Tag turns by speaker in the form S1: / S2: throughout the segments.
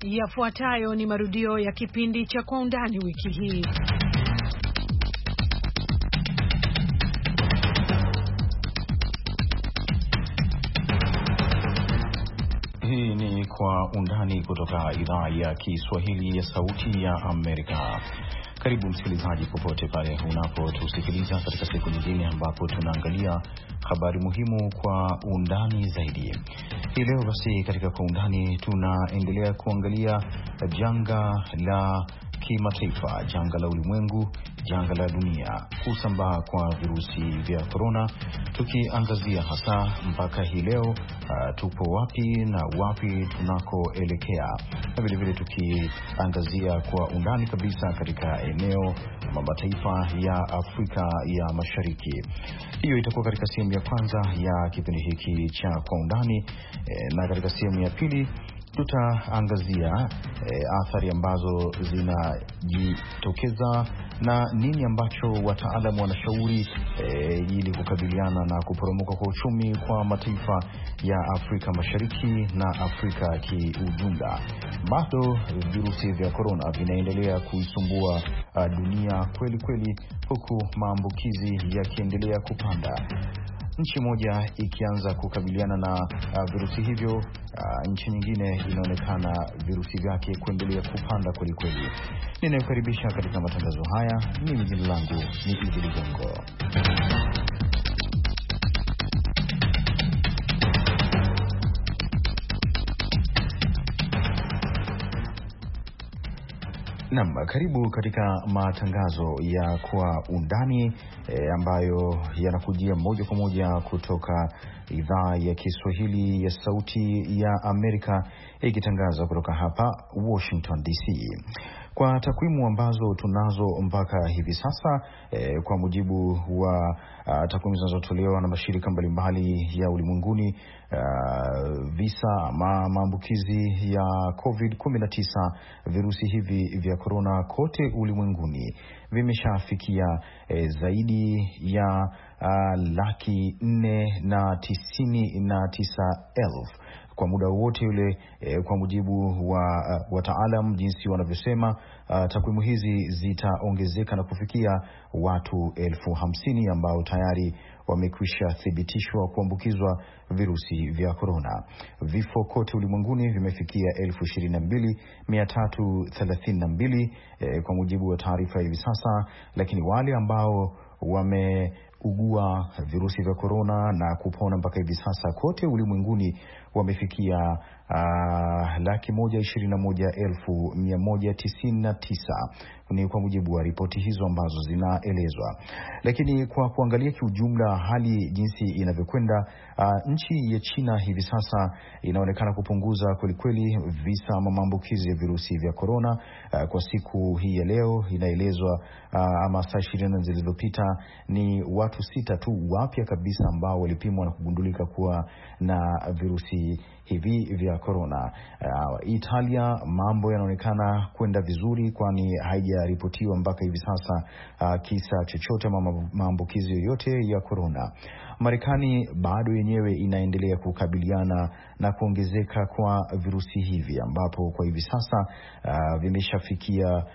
S1: Yafuatayo ni marudio ya kipindi cha Kwa Undani wiki hii.
S2: Hii ni Kwa Undani kutoka idhaa ya Kiswahili ya Sauti ya Amerika. Karibu msikilizaji popote pale unapotusikiliza katika siku nyingine ambapo tunaangalia habari muhimu kwa undani zaidi. Hii leo basi katika Kwa Undani tunaendelea kuangalia janga la kimataifa, janga la ulimwengu, janga la dunia, kusambaa kwa virusi vya korona, tukiangazia hasa mpaka hii leo tupo wapi na wapi tunakoelekea, na vile vile tukiangazia kwa undani kabisa katika eneo na mataifa ya Afrika ya Mashariki. Hiyo itakuwa katika sehemu ya kwanza ya kipindi hiki cha Kwa Undani, na katika sehemu ya pili tutaangazia athari ambazo zinajitokeza na nini ambacho wataalamu wanashauri ili kukabiliana na kuporomoka kwa uchumi kwa mataifa ya Afrika Mashariki na Afrika kiujumla. Bado virusi vya korona vinaendelea kuisumbua dunia kweli kweli, huku maambukizi yakiendelea kupanda. Nchi moja ikianza kukabiliana na virusi hivyo, nchi nyingine inaonekana virusi vyake kuendelea kupanda kweli kweli. Ninayokaribisha katika matangazo haya, mimi jina langu ni Idi Ligongo. Naam, karibu katika matangazo ya Kwa Undani ambayo yanakujia moja kwa moja kutoka idhaa ya Kiswahili ya Sauti ya Amerika, ikitangaza kutoka hapa Washington DC. Kwa takwimu ambazo tunazo mpaka hivi sasa, kwa mujibu wa takwimu zinazotolewa na mashirika mbalimbali ya ulimwenguni, visa maambukizi ya COVID-19, virusi hivi vya korona kote ulimwenguni vimeshafikia zaidi ya 499,000 kwa muda wote ule, kwa mujibu wa wataalam jinsi wanavyosema. Takwimu hizi zitaongezeka na kufikia watu 50,000 ambao tayari wamekwisha thibitishwa kuambukizwa virusi vya korona. Vifo kote ulimwenguni vimefikia 22,332 kwa mujibu wa taarifa hivi sasa, lakini wale ambao wameugua virusi vya korona na kupona mpaka hivi sasa kote ulimwenguni wamefikia 121,199, ni kwa mujibu wa ripoti hizo ambazo zinaelezwa. Lakini kwa kuangalia kiujumla hali jinsi inavyokwenda, nchi ya China hivi sasa inaonekana kupunguza kwelikweli visa maambukizi ya virusi vya korona. Kwa siku hii ya leo inaelezwa ama saa 20 zilizopita ni watu 6 tu wapya kabisa ambao walipimwa na kugundulika kuwa na virusi hivi vya korona. Italia mambo yanaonekana kwenda vizuri, kwani haijaripotiwa mpaka hivi sasa kisa chochote maambukizi yoyote ya korona. Marekani bado yenyewe inaendelea kukabiliana na kuongezeka kwa virusi hivi, ambapo kwa hivi sasa vimeshafikia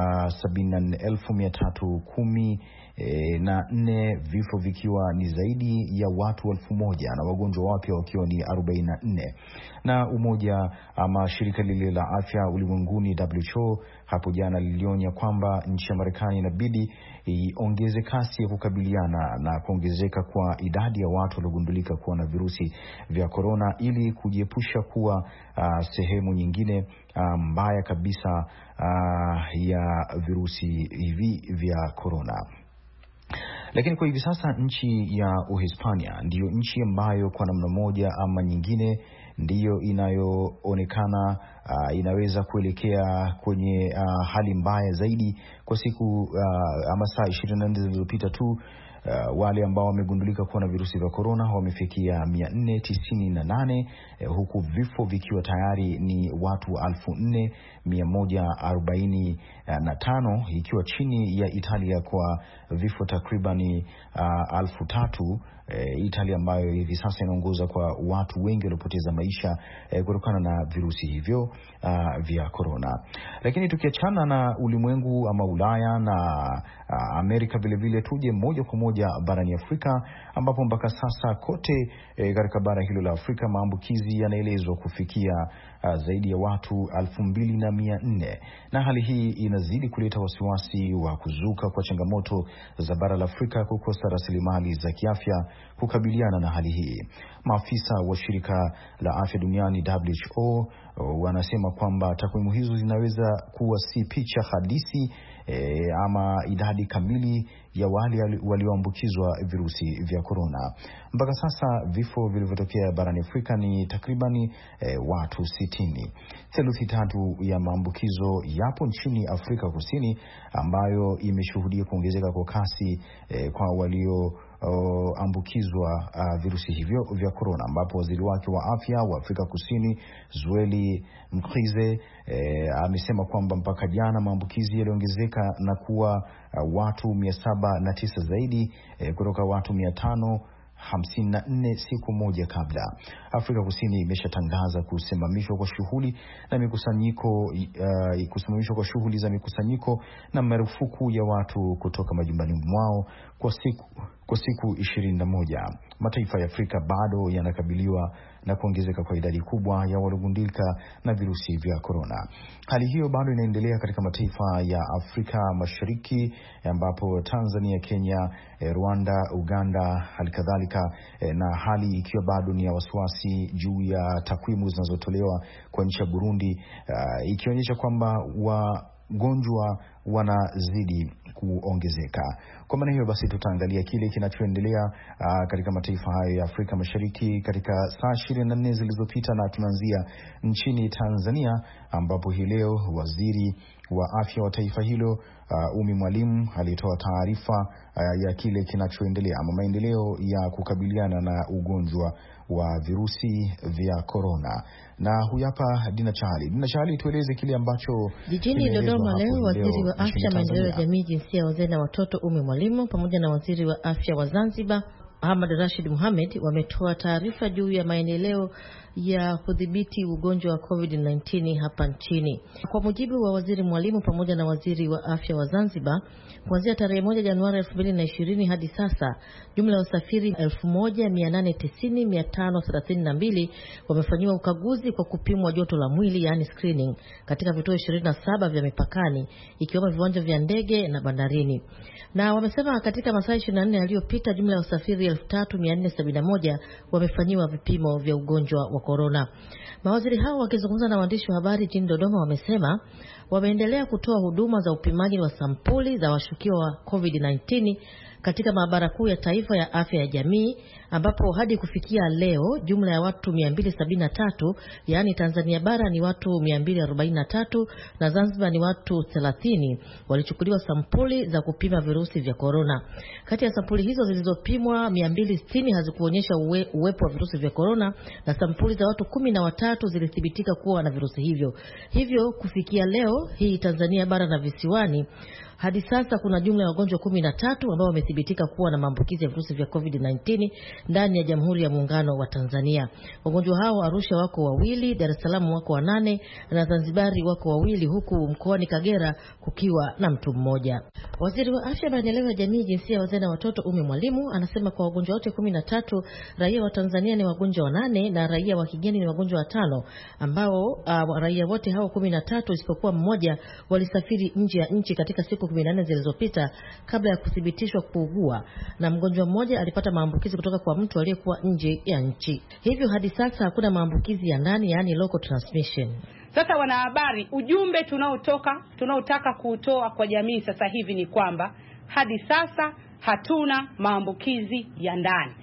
S2: 74,314, vifo vikiwa ni zaidi ya watu 1,000 na wagonjwa wapya wakiwa ni 44. Na umoja ama shirika lile la afya ulimwenguni WHO hapo jana lilionya kwamba nchi ya Marekani inabidi iongeze kasi ya kukabiliana na kuongezeka kwa idadi ya watu waliogundulika kuwa na virusi vya korona, ili kujiepusha kuwa sehemu nyingine mbaya kabisa ya virusi hivi vya korona. Lakini kwa hivi sasa nchi ya Uhispania ndiyo nchi ambayo kwa namna moja ama nyingine ndiyo inayoonekana inaweza kuelekea kwenye hali mbaya zaidi. Kwa siku ama saa 24 zilizopita tu Wale ambao wamegundulika kuwa na virusi vya corona wamefikia 498, huku vifo vikiwa tayari ni watu 4145, ikiwa chini ya Italia kwa vifo takribani 3000. Italia ambayo hivi sasa inaongoza kwa watu wengi waliopoteza maisha kutokana na virusi hivyo vya corona. Lakini tukiachana na ulimwengu ama Ulaya na Amerika, vile vile tuje moja kwa moja barani Afrika, ambapo mpaka sasa kote katika bara hilo la Afrika maambukizi yanaelezwa kufikia zaidi ya watu 2400, na hali hii inazidi kuleta wasiwasi wa kuzuka kwa changamoto za bara la Afrika kukosa rasilimali za kiafya kukabiliana na hali hii. Maafisa wa shirika la afya duniani WHO wanasema kwamba takwimu hizo zinaweza kuwa si picha halisi ama idadi kamili ya wale walioambukizwa virusi vya corona. Mpaka sasa vifo vilivyotokea barani Afrika ni takribani watu 60. Theluthi tatu ya maambukizo yapo nchini Afrika Kusini, ambayo imeshuhudia kuongezeka kwa kasi kwa walio ambukizwa virusi hivyo vya corona, ambapo waziri wake wa afya wa Afrika Kusini Zweli Mkhize amesema kwamba mpaka jana maambukizi yaliongezeka na kuwa watu 709 zaidi kutoka watu 554 siku moja kabla. Afrika Kusini imeshatangaza kusimamishwa kwa shughuli na mikusanyiko, kusimamishwa kwa shughuli za mikusanyiko na marufuku ya watu kutoka majumbani mwao kwa siku 21. Mataifa ya Afrika bado yanakabiliwa na kuongezeka kwa idadi kubwa ya waliogundulika na virusi vya corona. Hali hiyo bado inaendelea katika mataifa ya Afrika Mashariki, ambapo Tanzania, Kenya, Rwanda, Uganda, halikadhalika, na hali ikiwa bado ni ya wasiwasi juu ya takwimu zinazotolewa kwa nchi ya Burundi, ikionyesha kwamba wagonjwa wanazidi kuongezeka. Kwa maana hiyo basi tutaangalia kile kinachoendelea katika mataifa hayo ya Afrika Mashariki katika saa 24 zilizopita, na tunaanzia nchini Tanzania, ambapo hii leo waziri wa afya wa taifa hilo Umi Mwalimu alitoa taarifa ya kile kinachoendelea ama maendeleo ya kukabiliana na ugonjwa wa virusi vya corona. Na huyu hapa Dina Chali, tueleze kile ambacho
S3: jijini Dodoma leo waziri wa afya, maendeleo ya jamii, jinsia, wazee na watoto Umi Mwalimu pamoja na waziri wa afya wa Zanzibar Ahmad Rashid Mohamed wametoa taarifa juu ya maendeleo ya kudhibiti ugonjwa wa COVID-19 hapa nchini. Kwa mujibu wa waziri Mwalimu pamoja na waziri wa afya wa Zanzibar, kuanzia tarehe 1 Januari 2020 hadi sasa, jumla ya usafiri 1890,532 wamefanyiwa ukaguzi kwa kupimwa joto la mwili, yani screening, katika vituo 27 vya mipakani, ikiwemo viwanja vya ndege na bandarini. Na wamesema katika masaa 24 yaliyopita jumla ya usafiri 3471 wamefanyiwa vipimo vya ugonjwa wa corona. Mawaziri hao wakizungumza na waandishi wa habari jijini Dodoma wamesema wameendelea kutoa huduma za upimaji wa sampuli za washukiwa wa COVID-19 katika maabara kuu ya taifa ya afya ya jamii, ambapo hadi kufikia leo jumla ya watu 273, yani Tanzania bara ni watu 243 na Zanzibar ni watu 30 walichukuliwa sampuli za kupima virusi vya corona. Kati ya sampuli hizo zilizopimwa 260 hazikuonyesha uwepo wa virusi vya corona, na sampuli za watu 13 zilithibitika kuwa na virusi hivyo. Hivyo kufikia leo hii Tanzania bara na visiwani, hadi sasa kuna jumla ya wagonjwa 13 ambao wamethibitika kuwa na maambukizi ya virusi vya COVID-19 ndani ya Jamhuri ya Muungano wa Tanzania. Wagonjwa hao Arusha wako 2, Dar es Salaam wako 8 na Zanzibari wako 2, huku mkoani Kagera kukiwa na mtu mmoja. Waziri wa afya, maendeleo ya jamii, jinsia, wazee na watoto Umi Mwalimu anasema kwa wagonjwa wote 13, raia wa Tanzania ni wagonjwa 8 na raia wa kigeni ni wagonjwa 5, ambao raia wote hao 13 isipokuwa mmoja walisafiri nje ya nchi katika siku 14 zilizopita kabla ya kuthibitishwa kuugua, na mgonjwa mmoja alipata maambukizi kutoka kwa mtu aliyekuwa nje ya nchi. Hivyo hadi sasa hakuna maambukizi ya ndani, yani local transmission.
S4: Sasa wanahabari, ujumbe tunaotaka kuutoa kwa jamii sasa hivi ni kwamba hadi sasa hatuna maambukizi ya ndani.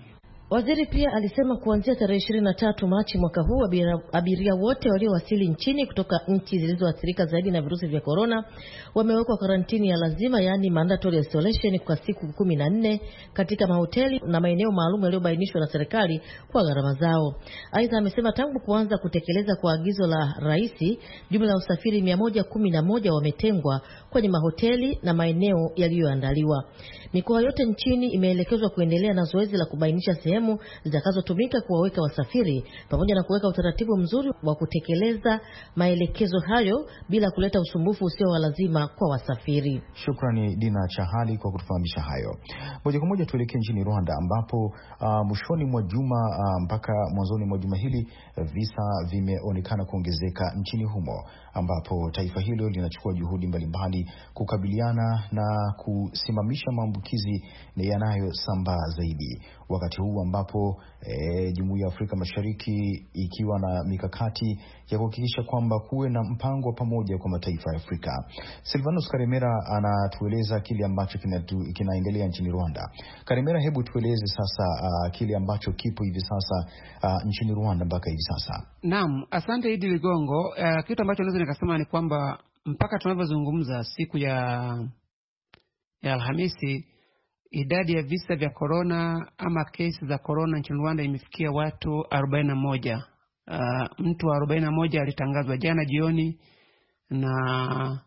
S3: Waziri pia alisema kuanzia tarehe 23 Machi mwaka huu abiria wote waliowasili nchini kutoka nchi zilizoathirika zaidi na virusi vya corona wamewekwa karantini ya lazima, yani mandatory isolation, kwa siku 14 katika mahoteli na maeneo maalum yaliyobainishwa na serikali kwa gharama zao. Aidha, amesema tangu kuanza kutekeleza kwa agizo la rais, jumla ya usafiri 111 wametengwa kwenye mahoteli na maeneo yaliyoandaliwa. Mikoa yote nchini imeelekezwa kuendelea na zoezi la kubainisha sehemu zitakazotumika kuwaweka wasafiri pamoja na kuweka utaratibu mzuri wa kutekeleza maelekezo hayo bila kuleta usumbufu usio wa lazima kwa wasafiri.
S2: Shukrani Dina Chahali kwa kutufahamisha hayo. Moja kwa moja tuelekee nchini Rwanda ambapo mwishoni mwa juma mpaka mwanzoni mwa juma hili visa vimeonekana kuongezeka nchini humo, ambapo taifa hilo linachukua juhudi mbalimbali kukabiliana na kusimamisha maambukizi yanayosambaa zaidi, wakati huu ambapo Jumuiya ya Afrika Mashariki ikiwa na mikakati ya kuhakikisha kwamba kuwe na mpango pamoja kwa mataifa ya Afrika. Silvanus Karemera anatueleza kile ambacho kinaendelea nchini Rwanda. Karemera, hebu tueleze sasa kile ambacho kipo hivi sasa nchini Rwanda mpaka hivi sasa.
S5: Naam, asante Idi Ligongo. Kitu ambacho naweza nikasema ni kwamba mpaka tunavyozungumza siku ya Alhamisi, idadi ya visa vya corona ama kesi za corona nchini Rwanda imefikia watu 41. Mtu 41 alitangazwa jana jioni, na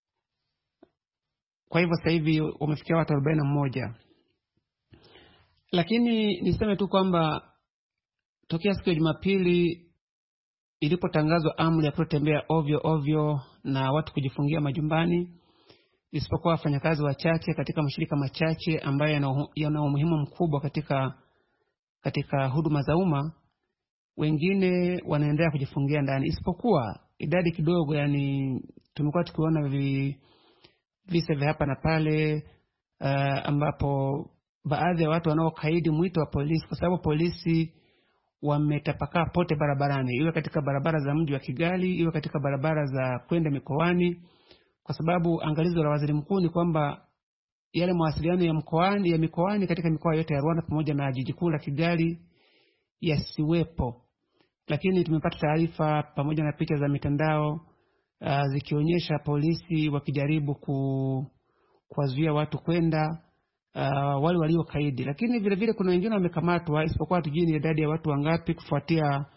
S5: kwa hivyo sasa hivi wamefikia watu 41. Lakini niseme tu kwamba tokea siku ya Jumapili ilipotangazwa amri ya kutotembea ovyo na watu kujifungia majumbani, isipokuwa wafanyakazi wachache katika mashirika machache ambayo yana umuhimu mkubwa katika huduma za umma, wengine wanaendelea kujifungia ndani, isipokuwa idadi kidogo. Yani tumekuwa tukiona visa vya hapa na pale ambapo baadhi ya watu wanaokaidi mwito wa polisi, kwa sababu polisi wametapakaa pote barabarani, iwe katika barabara za mji wa Kigali, iwe katika barabara za kwenda mikoani, kwa sababu angalizo la waziri mkuu ni kwamba yale mawasiliano ya mikoani katika mikoa yote ya Rwanda pamoja na jiji kuu la Kigali yasiwepo. Lakini tumepata taarifa pamoja na picha za mitandao zikionyesha polisi wakijaribu kuwazuia watu kwenda, wale waliokaidi. Lakini vile vile kuna wengine wamekamatwa, isipokuwa tujini idadi ya watu wangapi, kufuatia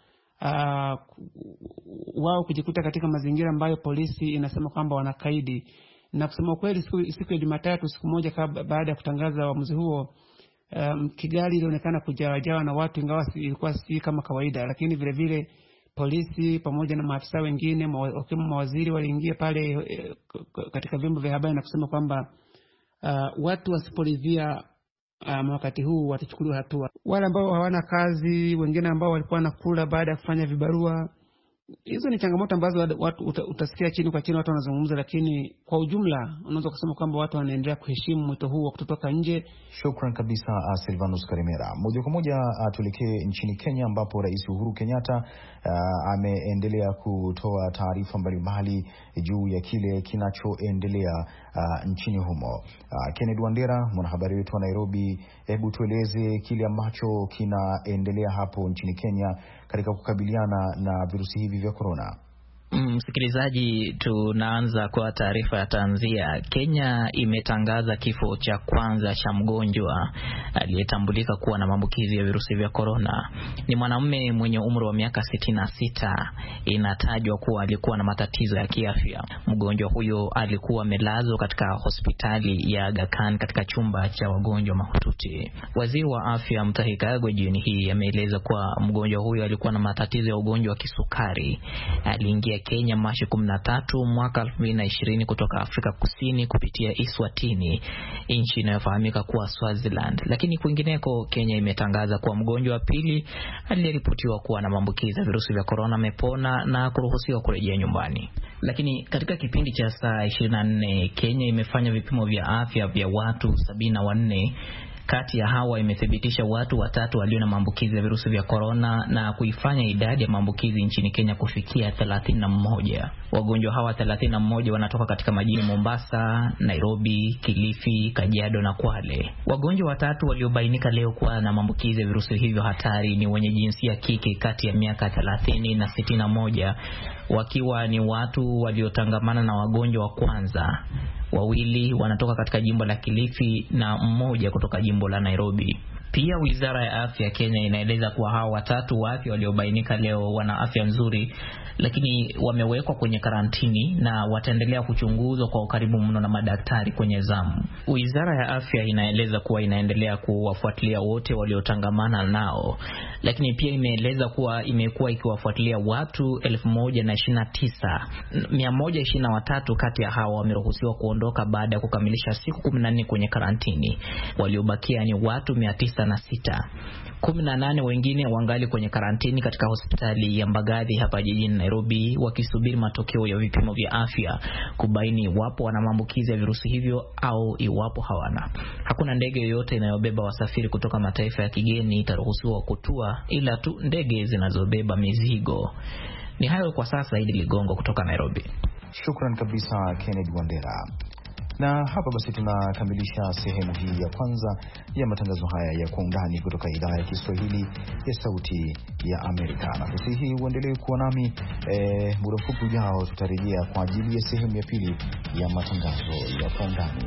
S5: wao kujikuta katika mazingira ambayo polisi inasema kwamba wanakaidi. Na kusema kweli, siku ya Jumatatu, siku moja baada ya kutangaza uamuzi huo, Kigali ilionekana kujawa na watu, ingawa ilikuwa si kama kawaida. Lakini vile vile polisi pamoja na maafisa wengine wakiwemo mawaziri waliingia pale katika vyombo vya habari na kusema kwamba watu wasiporidhia wakati huu watachukuliwa hatua. Wale ambao hawana kazi, wengine ambao walikuwa wanakula baada ya kufanya vibarua, hizo ni changamoto ambazo watu utasikia chini kwa chini watu wanazungumza, lakini kwa ujumla unaweza kusema kwamba watu wanaendelea kuheshimu mwito huu wa kutotoka nje.
S2: Shukran kabisa Silvanus Karemera. Moja kwa moja tuelekee nchini Kenya ambapo Rais Uhuru Kenyatta ameendelea kutoa taarifa mbalimbali juu ya kile kinachoendelea nchini humo. Kennedy Wandera, mwanahabari wetu wa Nairobi, hebu tueleze kile ambacho kinaendelea hapo nchini Kenya katika kukabiliana na virusi hivi vya corona.
S6: Msikilizaji, tunaanza kwa taarifa ya tanzia. Kenya imetangaza kifo cha kwanza cha mgonjwa aliyetambulika kuwa na maambukizi ya virusi vya corona. Ni mwanamume mwenye umri wa miaka 66. Inatajwa kuwa alikuwa na matatizo ya kiafya. Mgonjwa huyo alikuwa amelazwa katika hospitali ya Aga Khan katika chumba cha wagonjwa mahututi. Waziri wa afya Mutahi Kagwe jioni hii ameeleza kuwa mgonjwa huyo alikuwa na matatizo ya ugonjwa wa kisukari. Aliingia Kenya Machi 13 mwaka 2020 kutoka Afrika Kusini kupitia Eswatini, nchi inayofahamika kuwa Swaziland. Lakini kwingineko, Kenya imetangaza kuwa mgonjwa wa pili aliyeripotiwa kuwa na maambukizi ya virusi vya corona amepona na kuruhusiwa kurejea nyumbani. Lakini katika kipindi cha saa 24 Kenya imefanya vipimo vya afya vya watu 74 Kati ya hawa imethibitisha watu 3 walio na maambukizi ya virusi vya korona na kuifanya idadi ya maambukizi nchini Kenya kufikia 31. Wagonjwa hawa 31 wanatoka katika majiji Mombasa, Nairobi, Kilifi, Kajiado na Kwale. Wagonjwa 3 waliobainika leo kuwa na maambukizi ya virusi hivyo hatari ni wenye jinsia kike kati ya miaka 30 na 61, wakiwa ni watu waliotangamana na wagonjwa wa kwanza. 2 wanatoka katika jimbo la Kilifi na 1 kutoka jimbo la Nairobi. Pia Wizara ya Afya ya Kenya inaeleza kuwa hawa 3 wapya waliobainika leo wana afya nzuri, lakini wamewekwa kwenye karantini na wataendelea kuchunguzwa kwa ukaribu mno na madaktari kwenye zamu. Wizara ya Afya inaeleza kuwa inaendelea kuwafuatilia wote waliotangamana nao, lakini pia imeeleza kuwa imekuwa ikiwafuatilia watu 1,029. Kati ya hao wameruhusiwa kuondoka baada ya kukamilisha siku 14 kwenye karantini. Waliobakia ni watu 906. 18 wengine wangali kwenye karantini katika hospitali ya Mbagathi hapa jijini Nairobi, wakisubiri matokeo ya vipimo vya afya kubaini iwapo wana maambukizi ya virusi hivyo au iwapo hawana. Hakuna ndege yoyote inayobeba wasafiri kutoka mataifa ya kigeni itaruhusiwa kutua, ila tu ndege zinazobeba mizigo. Ni hayo kwa sasa. Idi Ligongo kutoka Nairobi.
S2: Shukran kabisa Kennedy Wandera. Na hapa basi tunakamilisha sehemu hii ya kwanza ya matangazo haya ya Kwa Undani kutoka idhaa ya Kiswahili ya Sauti ya Amerika. Na kusihi uendelee kuwa nami muda mfupi ujao tutarejea kwa ajili ya sehemu ya pili ya matangazo ya Kwa Undani.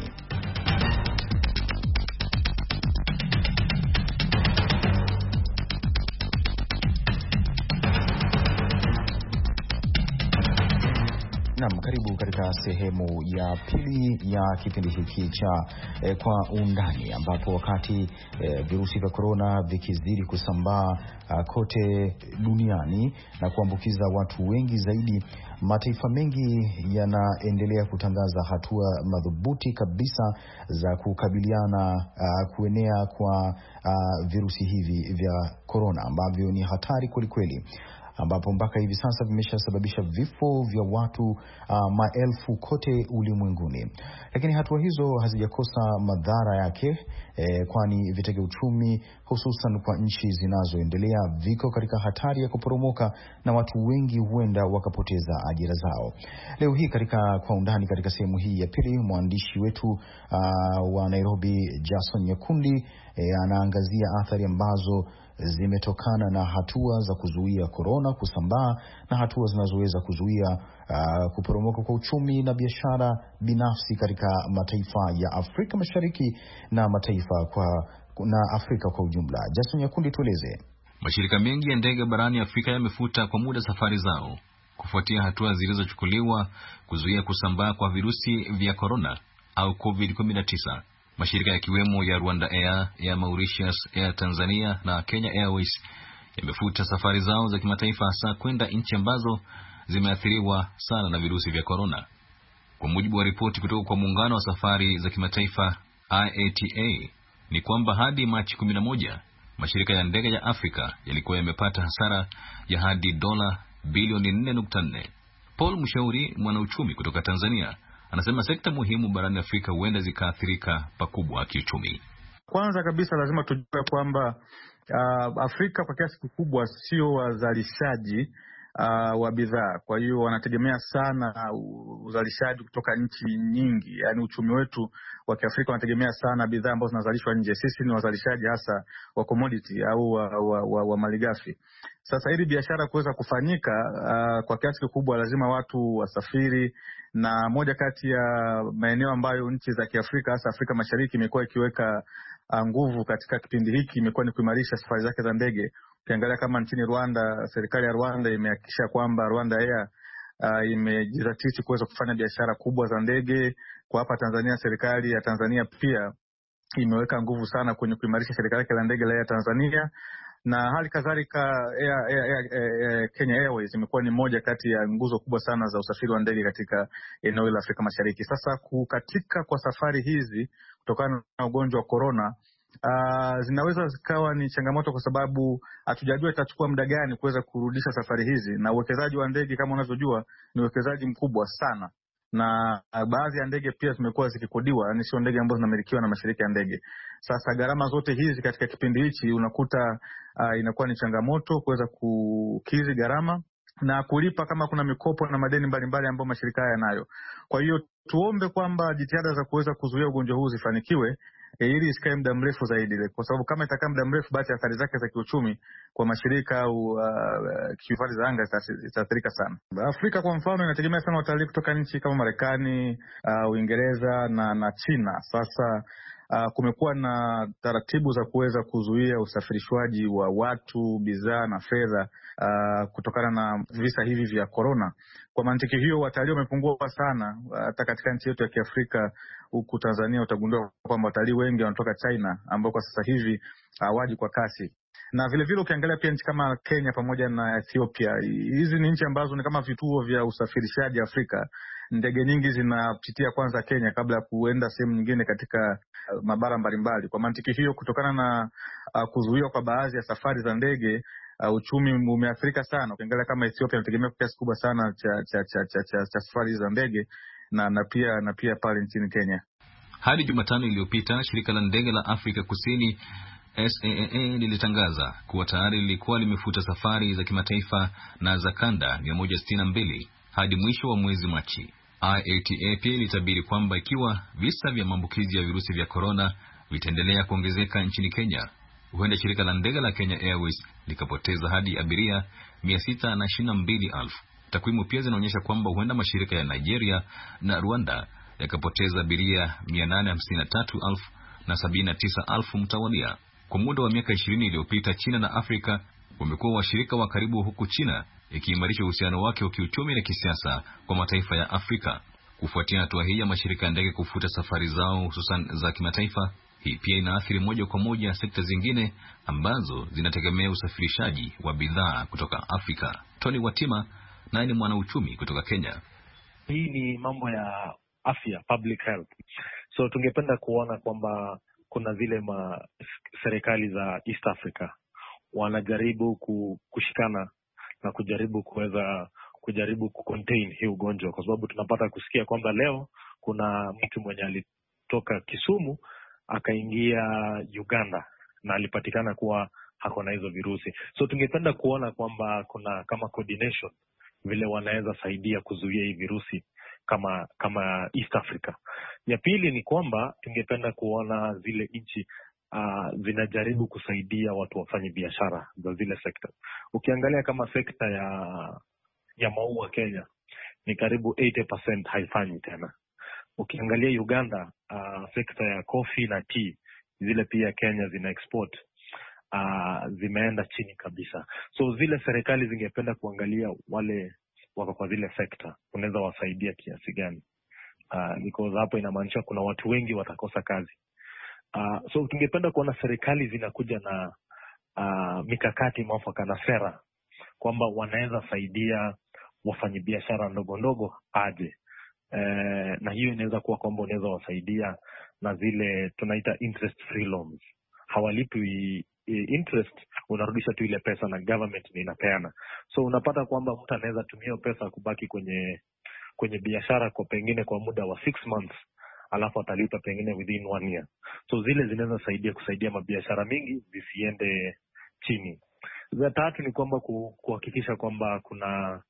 S2: Naam, karibu katika sehemu ya pili ya kipindi hiki cha Kwa Undani, ambapo wakati virusi vya korona vikizidi kusambaa kote duniani na kuambukiza watu wengi zaidi, mataifa mengi yanaendelea kutangaza hatua madhubuti kabisa za kukabiliana kuenea kwa virusi hivi vya korona ambavyo ni hatari kweli, ambapo mpaka hivi sasa vimeshasababisha vifo vya watu maelfu kote ulimwenguni. Lakini hatua hizo hazijakosa madhara yake, kwani vitega uchumi hususan kwa nchi zinazoendelea viko katika hatari ya kuporomoka na watu wengi huenda wakapoteza ajira zao. Leo hii katika Kwa Undani, katika sehemu hii ya pili, mwandishi wetu wa Nairobi Jason Nyakundi anaangazia athari ambazo zimetokana na hatua za kuzuia korona kusambaa na hatua zinazoweza kuzuia kuporomoka kwa uchumi na biashara binafsi katika mataifa ya Afrika Mashariki na mataifa na Afrika kwa ujumla. Jason Nyakundi, tueleze.
S7: Mashirika mengi ya ndege barani Afrika yamefuta kwa muda safari zao kufuatia hatua zilizochukuliwa kuzuia kusambaa kwa virusi vya korona au COVID-19. Mashirika yakiwemo ya Rwanda Air, ya Mauritius, Air Tanzania na Kenya Airways yamefuta safari zao za kimataifa, hasa kwenda nchi ambazo zimeathiriwa sana na virusi vya korona. Kwa mujibu wa ripoti kutoka kwa muungano wa safari za kimataifa IATA, ni kwamba hadi Machi 11 mashirika ya ndege ya Afrika yalikuwa yamepata hasara ya hadi dola bilioni 4.4. Paul Mshauri, mwanauchumi kutoka Tanzania, anasema sekta muhimu barani Afrika huenda zikaathirika pakubwa kiuchumi.
S8: Kwanza kabisa lazima tujue kwamba Afrika kwa kiasi kikubwa sio wazalishaji wa bidhaa. Kwa hiyo wanategemea sana uzalishaji kutoka nchi nyingi. Yaani uchumi wetu wa Kiafrika unategemea sana bidhaa ambazo zinazalishwa nje. Sisi ni wazalishaji hasa wa commodity au wa malighafi. Sasa ili biashara kuweza kufanyika kwa kiasi kikubwa lazima watu wasafiri, na moja kati ya maeneo ambayo nchi za Kiafrika hasa Afrika Mashariki imekuwa ikiweka nguvu katika kipindi hiki imekuwa ni kuimarisha safari zake za ndege. Ukiangalia kama nchini Rwanda, serikali ya Rwanda imehakikisha kwamba Rwanda Air imejizatiti kuweza kufanya biashara kubwa za ndege. Kwa hapa Tanzania, serikali ya Tanzania pia imeweka nguvu sana kwenye kuimarisha serikali yake la ndege la Air Tanzania, na hali kadhalika Kenya Airways imekuwa ni moja kati ya nguzo kubwa sana za usafiri wa ndege katika eneo la Afrika Mashariki. Sasa kukatika kwa safari hizi kutokana na ugonjwa wa corona zinaweza zikawa ni changamoto, kwa sababu hatujajua itachukua muda gani kuweza kurudisha safari hizi, na uwekezaji wa ndege kama unavyojua ni uwekezaji mkubwa sana, na baadhi ya ndege pia zimekuwa zikikodiwa, yani sio ndege ambazo zinamilikiwa na mashirika ya ndege. Sasa gharama zote hizi katika kipindi hichi unakuta inakuwa ni changamoto kuweza kukidhi gharama na kulipa kama kuna mikopo na madeni mbalimbali ambayo mashirika haya yanayo. Kwa hiyo tuombe kwamba jitihada za kuweza kuzuia ugonjwa huu zifanikiwe ili isikae muda mrefu zaidi, kwa sababu kama itakaa muda mrefu basi athari zake za kiuchumi kwa mashirika au hifadhi za anga itaathirika sana. Afrika kwa mfano inategemea sana watalii kutoka nchi kama Marekani, Uingereza na China. Sasa kumekuwa na taratibu za kuweza kuzuia usafirishwaji wa watu, bidhaa na fedha kutokana na visa hivi vya corona. Kwa mantiki hiyo watalii wamepungua sana hata katika nchi yetu ya Kiafrika. Huku Tanzania utagundua kwamba watalii wengi wanatoka China ambao kwa sasa hivi hawaji kwa kasi. Na vile vile ukiangalia pia nchi kama Kenya pamoja na Ethiopia, hizi ni nchi ambazo ni kama vituo vya usafirishaji Afrika. Ndege nyingi zinapitia kwanza Kenya kabla ya kuenda sehemu nyingine katika mabara mbalimbali. Kwa mantiki hiyo, kutokana na kuzuiwa kwa baadhi ya safari za ndege, uchumi umeathirika sana. Ukiangalia kama Ethiopia inategemea kwa kiasi kubwa sana cha safari za ndege na pia pale nchini Kenya.
S7: Hadi Jumatano iliyopita, shirika la ndege la Afrika Kusini SAA lilitangaza kuwa tayari lilikuwa limefuta safari za kimataifa na za kanda 162 hadi mwisho wa mwezi Machi. IATA pia ilitabiri kwamba ikiwa visa vya maambukizi ya virusi vya corona vitaendelea kuongezeka nchini Kenya, huenda shirika la ndege la Kenya Airways likapoteza hadi abiria 622,000. Takwimu pia zinaonyesha kwamba huenda mashirika ya Nigeria na Rwanda yakapoteza abiria 853,000 na 79,000 mtawalia. Kwa muda wa miaka 20 iliyopita, China na Afrika wamekuwa washirika wa karibu, huku China ikiimarisha uhusiano wake wa kiuchumi na kisiasa kwa mataifa ya Afrika. Kufuatia hatua hii ya mashirika ya ndege kufuta safari zao hususan za kimataifa, hii pia inaathiri moja kwa moja sekta zingine ambazo zinategemea usafirishaji wa bidhaa kutoka Afrika. Tony Watima naye ni mwanauchumi kutoka Kenya.
S9: Hii ni mambo ya afya, public health. So tungependa kuona kwamba kuna zile serikali za East Africa wanajaribu kushikana na kujaribu kucontain hii ugonjwa, kwa sababu tunapata kusikia kwamba leo kuna mtu mwenye alitoka Kisumu akaingia Uganda na alipatikana kuwa hako na hizo virusi. So tungependa kuona kwamba kuna kama coordination vile wanaweza saidia kuzuia hii virusi kama East Africa. Ya pili ni kwamba tungependa kuona zile nchi zinajaribu kusaidia watu wafanye biashara za zile sekta. Ukiangalia kama sekta ya maua Kenya ni karibu 80% haifanyi tena. Ukiangalia Uganda, sekta ya coffee na tea zile pia Kenya zina export zimeenda chini kabisa. So zile serikali zingependa kuangalia wale wako kwa zile sekta unaweza wasaidia kiasi gani, because hapo inamaanisha kuna watu wengi watakosa kazi. So tungependa kuona serikali zinakuja na mikakati mwafaka na sera kwamba wanaweza saidia wafanyabiashara ndogo ndogo aje. Na hiyo inaweza kuwa kwamba unaweza wasaidia na zile tunaita interest free loans. Hawalipi interest, unarudisha tu ile pesa na government ni inapeana. So unapata kwamba mtu anaweza tumia pesa kubaki kwenye biashara kwa pengine kwa muda wa 6 months, alafu atalipa pengine within 1 year. So zile zinaweza kusaidia mabiashara mingi zisiende chini. Za tatu ni kwamba kuhakikisha kwamba kuna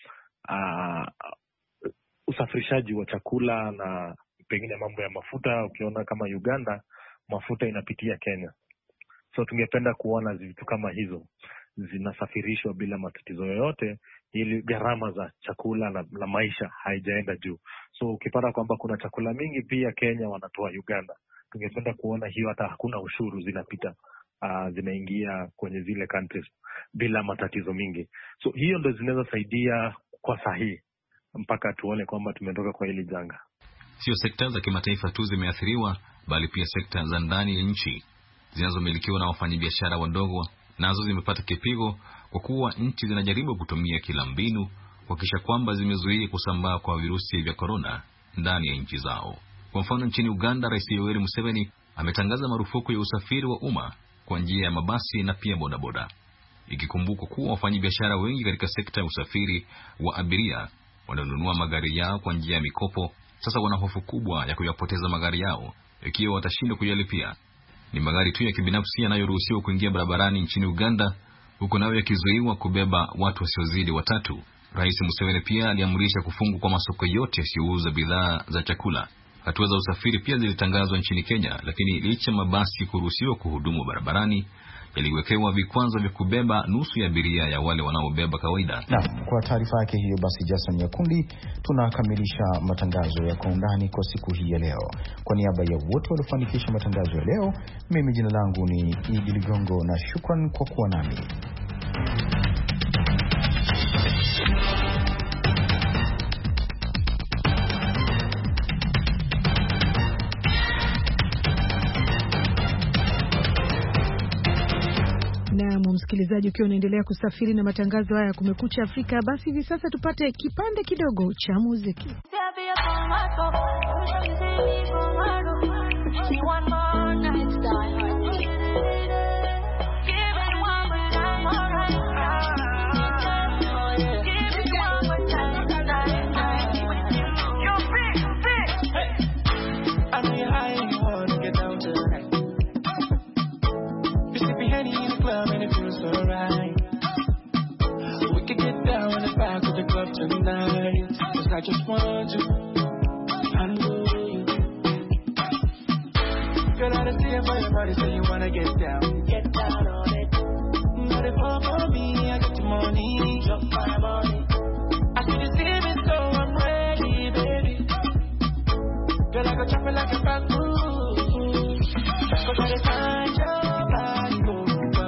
S9: usafirishaji wa chakula na pengine mambo ya mafuta. Ukiona kama Uganda, mafuta inapitia Kenya. So tungependa kuona vitu kama hizo zinasafirishwa bila matatizo yoyote, ili gharama za chakula na maisha haijaenda juu. So ukipata kwamba kuna chakula mingi pia Kenya wanatoa Uganda, tungependa kuona hiyo hata hakuna ushuru zinapita, zinaingia kwenye zile countries bila matatizo mingi. So hiyo ndio zinaweza saidia kwa sahihi mpaka tuone kwamba tumetoka kwa hili janga.
S7: Sio sekta za kimataifa tu zimeathiriwa, bali pia sekta za ndani ya nchi zinazomilikiwa na wafanyabiashara wadogo nazo zimepata kipigo, kwa kuwa nchi zinajaribu kutumia kila mbinu kuhakikisha kwamba zimezuia kusambaa kwa virusi vya corona ndani ya nchi zao. Kwa mfano, nchini Uganda, Rais Yoweri Museveni ametangaza marufuku ya usafiri wa umma kwa njia ya mabasi na pia bodaboda, ikikumbukwa kuwa wafanyabiashara wengi katika sekta ya usafiri wa abiria wananunua magari yao kwa njia ya mikopo. Sasa wana hofu kubwa ya kuyapoteza magari yao ikiwa watashindwa kuyalipia. Ni magari tu ya kibinafsi yanayoruhusiwa kuingia barabarani nchini Uganda, huku nayo yakizuiwa kubeba watu wasiozidi 3. Rais Museveni pia aliamrisha kufungwa kwa masoko yote yasiyouza bidhaa za chakula. Hatua za usafiri pia zilitangazwa nchini Kenya, lakini licha mabasi kuruhusiwa kuhudumu barabarani, yaliwekewa vikwazo vya kubeba nusu ya abiria ya wale wanaobeba kawaida.
S2: Na kwa taarifa yake hiyo basi Jason Nyakundi, tunakamilisha matangazo ya Kwa Undani kwa siku hii ya leo. Kwa niaba ya wote waliofanikisha matangazo ya leo, mimi jina langu ni Idi Ligongo na shukran kwa kuwa nami.
S1: Na msikilizaji, ukiwa unaendelea kusafiri na matangazo haya Kumekucha Afrika, basi hivi sasa tupate kipande kidogo cha muziki.
S10: I just want to handle you. Girl, I don't see it for your body, so you wanna get down. Get down on it. Not if for me, I got the money. Drop my money. I see you see me, so I'm ready, baby. Girl, I go chop it like a bamboo. Cause I find your body, go,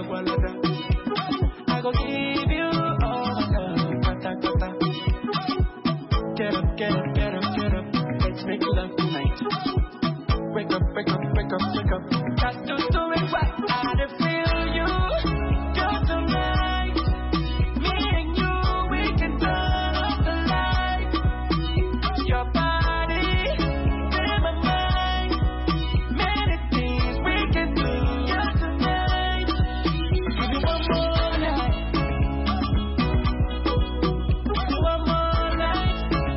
S10: I go give you all the kata. Get up, get up, get up, get up. Let's make love tonight. Wake up, wake up, wake up, wake up. Got to do it right. I feel you. Just tonight. Me and you, we can turn off the lights. Your body, in my mind. Many things we can do just tonight. Give you one more night. One more night.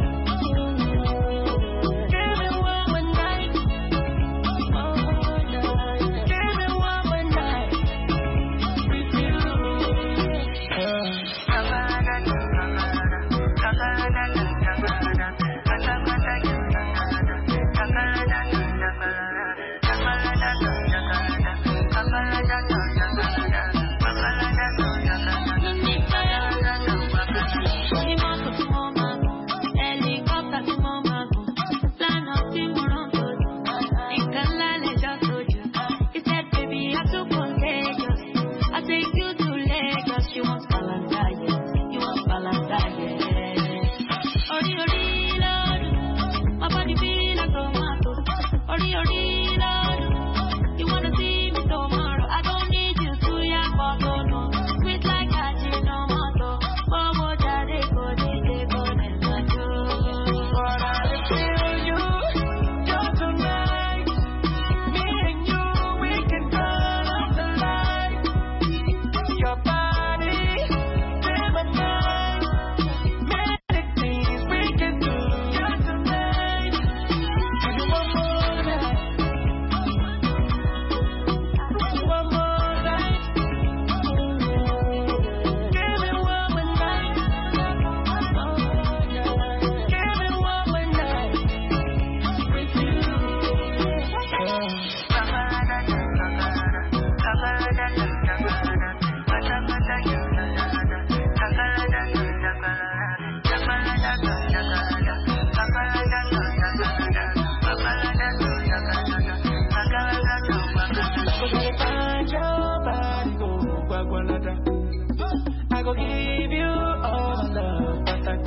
S10: I go give you all the love,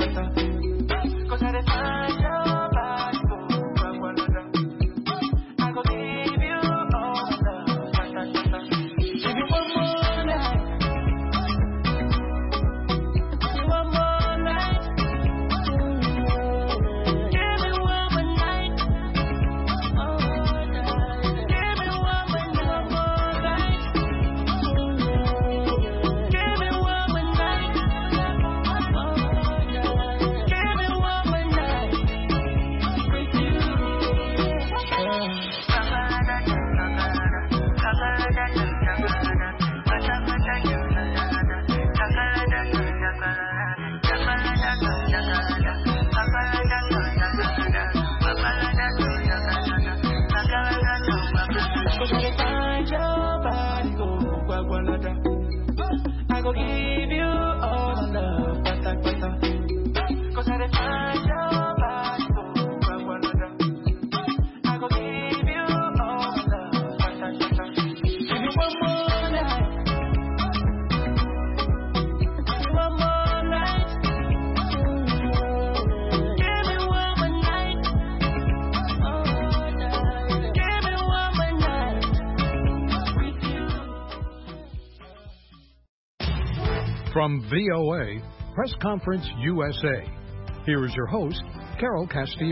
S10: cause I find your body, I go give you all the love, give you one more night, one more night, give me one more night, give me one more night.
S11: From VOA, Press Conference USA, here is your host, Carol Castillo.